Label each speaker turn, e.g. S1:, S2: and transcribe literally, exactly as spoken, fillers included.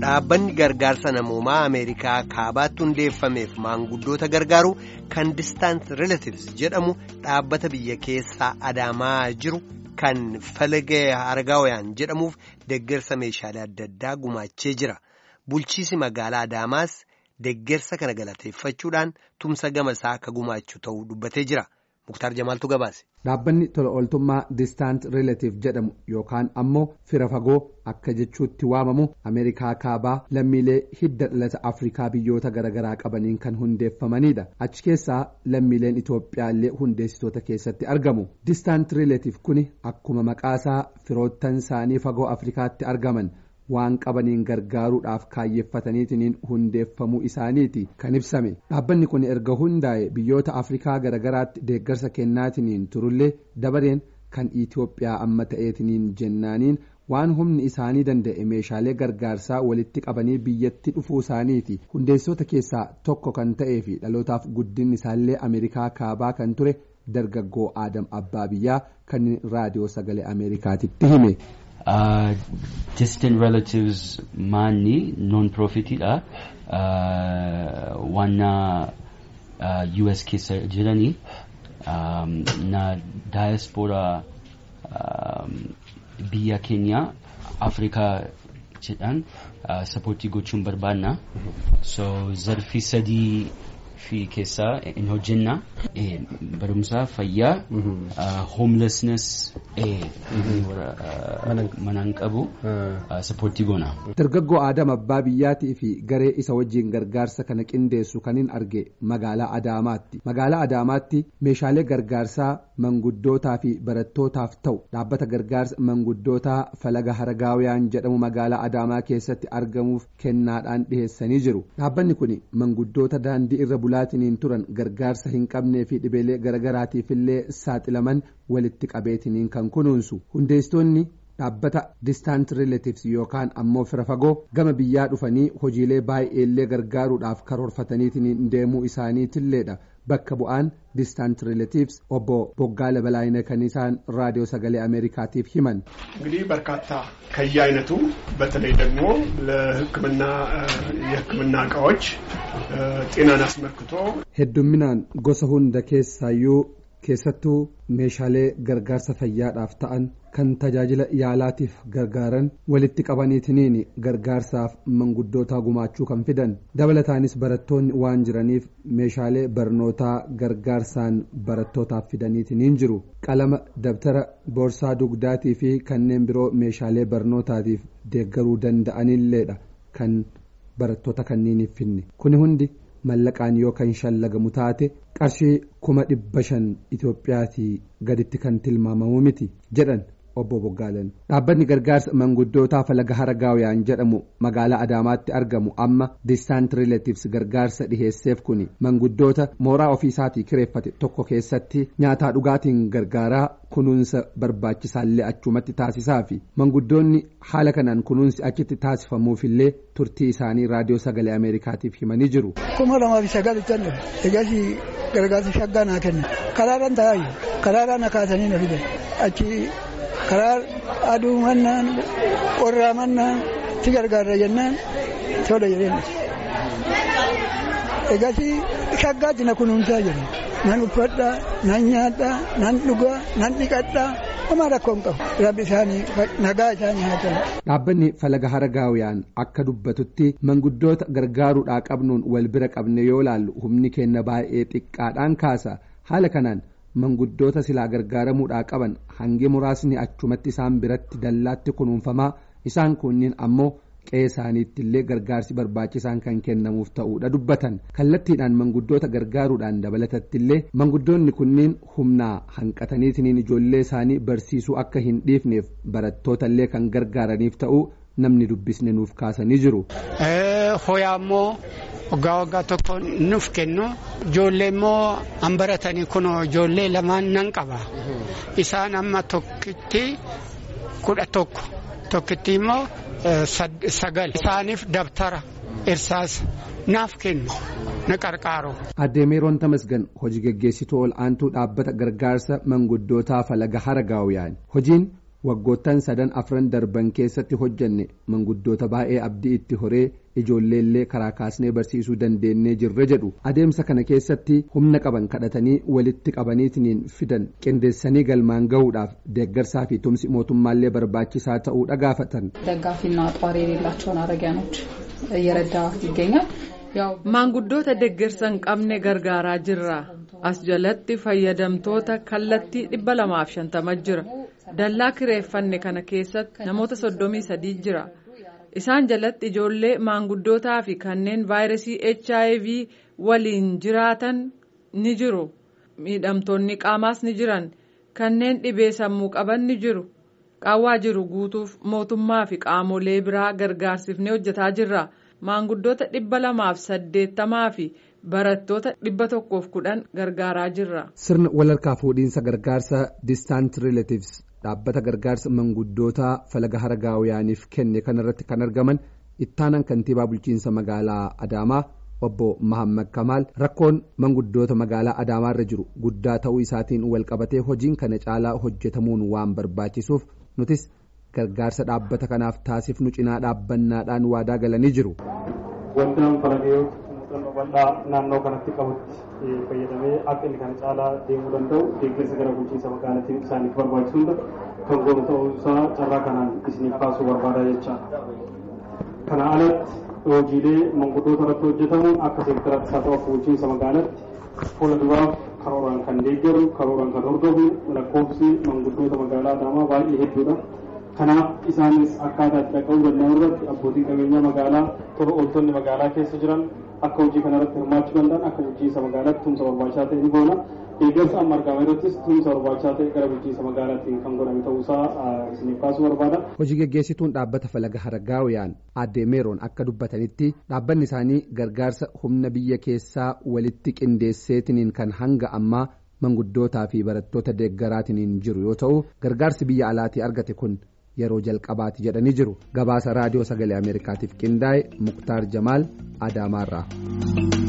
S1: Dhaabbanni gargaarsa namoomaa Ameerikaa kaabaatti hundeeffameef maanguddoota gargaaru kan Distant Relatives jedhamu dhaabbata biyya keessaa Adaamaa jiru kan Falagee Argaawayaan jedhamuuf deeggarsa meeshaalee adda addaa gumaachee jira. Bulchiisi magaalaa Adaamaas deeggarsa kana galateeffachuudhaan tumsa gamasaa akka gumaachu ta'uu dubbatee jira. Muktaar Jamaaltu gabaase.
S2: Dhaabbanni tola ooltummaa Distant Relative jedhamu yookaan ammoo fira fagoo akka jechuutti waamamu Ameerikaa kaabaa lammiilee hidda dhalata Afrikaa biyyoota garaagaraa qabaniin kan hundeeffamanidha. Achi keessaa lammiileen Itoophiyaa illee hundeessitoota keessatti argamu. Distant Relative kuni akkuma maqaasaa firoottan isaanii fagoo Afrikaatti argaman waan qabaniin gargaaruudhaaf kaayyeeffataniitiin hundeeffamuu isaaniiti kan ibsame. Dhaabbanni kun erga hundaa'e biyyoota Afrikaa garagaraatti deeggarsa kennaatiin turullee dabareen kan Itoophiyaa amma ta'eetiin jennaaniin waan humni isaanii danda'e meeshaalee gargaarsaa walitti qabanii biyyatti dhufuu isaaniiti. Hundeessitoota keessaa tokko kan ta'ee fi dhalootaaf guddinni isaallee Ameerikaa kaabaa kan ture dargaggoo Adam Abbaa Biyyaa kan raadiyoo sagalee Ameerikaatitti hime.
S3: Uh, distant relatives maanni non-profitidha. Uh, wanna uh, U S keessa jiranii um, na diaspora um, biyya keenya Afrikaa jedhan uh, supportii gochuun barbaanna. So zarfii sadii fi keessa in hojjenna eh, barumsa fayyaa uh, homelessness eh, uh, manaan qabu uh, supportii goona.
S2: Dargaggoo Adam Abbaa Biyyaatii fi garee isa wajjin gargaarsa kana qindeessu kanin arge magaalaa Adaamaatti. Magaalaa Adaamaatti meeshaalee gargaarsaa manguddootaa fi barattootaaf ta'u dhaabbata gargaarsa manguddootaa Falagee Argaawayaan jedhamu magaalaa Adaamaa keessatti argamuuf kennaadhaan dhiheessanii jiru. Dhaabbanni kun manguddoota daandii irra bulaatiin turan gargaarsa hin qabnee fi dhibeelee garagaraatiif illee saaxilaman walitti qabeetiniin kan kunuunsu. Hundeessitoonni dhaabbata Distant Relatives yookaan ammoo fira fagoo gama biyyaa dhufanii hojiilee baay'eellee gargaaruudhaaf karoorfataniitiin deemuu isaaniitilleedha. Bakka bu'aan Distant Relatives obbo Boggaala Balaayina kan isaan raadiyoo sagalee Ameerikaatiif himan.
S4: እንግዲህ በርካታ ከየአይነቱ በተለይ ደግሞ ለሕክምና የሕክምና ዕቃዎች ጤናን አስመልክቶ
S2: hedduminaan gosa hunda keessaayyuu keessattuu meeshaalee gargaarsa fayyaadhaaf ta'an kan tajaajila yaalaatiif gargaaran walitti qabaniitiin gargaarsaaf manguddootaa gumaachuu kan fidan. Dabalataanis barattoonni waan jiraniif meeshaalee barnootaa gargaarsaan barattootaaf fidaniitiin jiru. Qalama, dabtara, boorsaa dugdaatii fi kanneen biroo meeshaalee barnootaatiif deeggaruu danda'anilleedha kan barattoota kanniiniif finne. Kuni hundi mallaqaan yoo kan shallagamu taate qarshii kuma dhibba shan Itoophiyaatii gaditti kan tilmaamamu miti jedhan obbo Boggaalan. Dhaabbanni gargaarsa manguddootaa Falagee Argaawayaan jedhamu magaalaa Adaamaatti argamu amma Distant Relatives gargaarsa dhiheesseef kuni manguddoota mooraa ofiisaatii kireeffate tokko keessatti nyaataa dhugaatiin gargaaraa kunuunsa barbaachisaallee achumatti taasisaa fi manguddoonni haala kanaan kunuunsi achitti taasifamuufillee turtii isaanii raadiyoo sagalee Ameerikaatiif himanii jiru.
S5: Kuma lamaa fi sagal janne egaasi gargaarsa shaggaa naa kenna karaaraan taa'ayu karaaraan akaasanii na fidan achi karaa aduu mannaan qorraa mannaan si gargaarra jennaan tola jedheen egaasi shaggaatti na kunuunsaa jiru. Nan uffadhaa, nan nyaadhaa, nan dhugaa, nan dhiqadhaa, homaa rakkoon qabu. Rabbi isaanii nagaa isaanii haa ta'u.
S2: Dhaabbanni Falagee Argaawayaan akka dubbatutti manguddoota gargaaruudhaa qabnuun wal bira qabne yoo laallu humni kenna baay'ee xiqqaadhaan kaasa. Haala kanaan manguddoota silaa gargaaramuudhaa qaban hangi muraasni achumatti isaan biratti dallaatti kunuunfamaa isaan kunniin ammoo qe'ee isaaniitti illee gargaarsi barbaachisaan kan kennamuuf ta'uudha dubbatan. Kallattiidhaan manguddoota gargaaruudhaan dabalatatti illee manguddoonni kunniin humnaa hanqataniitiin ijoollee isaanii barsiisuu akka hin dhiifneef barattoota illee kan gargaaraniif ta'uu namni dubbisne nuuf kaasanii jiru.
S6: Hoyaa immoo waggaa waggaa tokko nuuf kennu ijoollee immoo an baratanii kunoo ijoollee lamaan nan qaba. Isaan amma tokkitti kudha tokko tokkitti immoo sagal isaaniif dabtara irsaasa naaf kennu na qarqaaru.
S2: Addee Meeroon Tamasgan hojii geggeessituu ol aantuu dhaabbata gargaarsa manguddootaa Falagee Argaawayaan hojiin waggoottan sadan afran darban keessatti hojjanne manguddoota baay'ee abdii itti horee ijoolleellee karaa kaasnee barsiisuu dandeenyee jirre jedhu. Adeemsa kana keessatti humna qaban kadhatanii walitti qabaniitiin fidan qindeessanii galmaan gahuudhaaf deeggarsaa fi tumsi mootummaallee barbaachisaa ta'uu dhagaafatan.
S7: ደጋፊና ጧሪ የሌላቸውን አረጋኖች እየረዳ ይገኛል።
S8: maanguddoota deeggarsa hin qabne gargaaraa jirra. As jalatti fayyadamtoota kallattii dhibba lamaaf shantama jira. Dallaa kireeffanne kana keessatti namoota soddomii sadii jira. Isaan jalatti ijoollee maanguddootaa fi kanneen vaayirasii H I V waliin jiraatan ni jiru. Miidhamtoonni qaamaas ni jiran. Kanneen dhibee sammuu qaban ni jiru. Qaawwaa jiru guutuuf mootummaa fi qaamolee biraa gargaarsifnee hojjetaa jirra. Maanguddoota dhibba lamaaf saddeettamaa fi barattoota dhibba tokkoof kudhan gargaaraa jirra.
S2: Sirna walharkaa fuudhiinsa gargaarsa distant relatives dhaabbata gargaarsa manguddootaa falaga haragaawuyaaniif kenne kanarratti kan argaman ittaanaan kantiibaa bulchiinsa magaalaa Adaamaa obbo Mahammad Kamaal rakkoon manguddoota magaalaa Adaamaarra jiru guddaa ta'uu isaatiin walqabatee hojiin kana caalaa hojjetamuun waan barbaachisuuf nutis gargaarsa dhaabbata kanaaf taasifnu cinaa dhaabbannaadhaan waadaa galanii jiru.
S9: Waldaan falagee muuxannoo bal'aa naannoo kanatti qabutti fayyadamee akka inni kana caalaa deemuu danda'u deeggarsa gara bulchiinsa magaalattiin isaaniif barbaachisu hunda kan goonu ta'uu isaa carraa kanaan isiniif kaasuu barbaada jechaadha. Kana alatti hojiilee manguddoota irratti hojjetamu akka seektaratti haa ta'u bulchiinsa magaalatti fuula duraaf karooraan kan deeggaru karooraan kan hordofu lakkoofsi manguddoota magaalaa Adaamaa baay'ee hedduudha. Kanaaf isaanis akkaataa itti dhaqa'uu danda'an irratti abbootiin qabeenyaa magaalaa tola ooltonni magaalaa keessa jiran akka hojii kanarratti hirmaachuu danda'an akka bulchiinsa magaalaatti tumsa barbaachisaa ta'e ni goona. Deeggarsa amma argame irrattis tumsa barbaachisaa ta'e gara bulchiinsa magaalaattiin kan godhame ta'uusaa isiniif kaasuu barbaada.
S2: Hojii geggeessituun dhaabbata falaga haragaawuyaan aadde Meeroon akka dubbatanitti dhaabbanni isaanii gargaarsa humna biyya keessaa walitti qindeesseetiniin kan hanga ammaa manguddootaa fi barattoota deeggaraatiin jiru yoo ta'u gargaarsi biyya alaatii argate kun yeroo jalqabaati jedhanii jiru. Gabaasa raadiyoo sagalee Ameerikaatiif qindaa'e Muktaar Jamaal Adaamaarraa.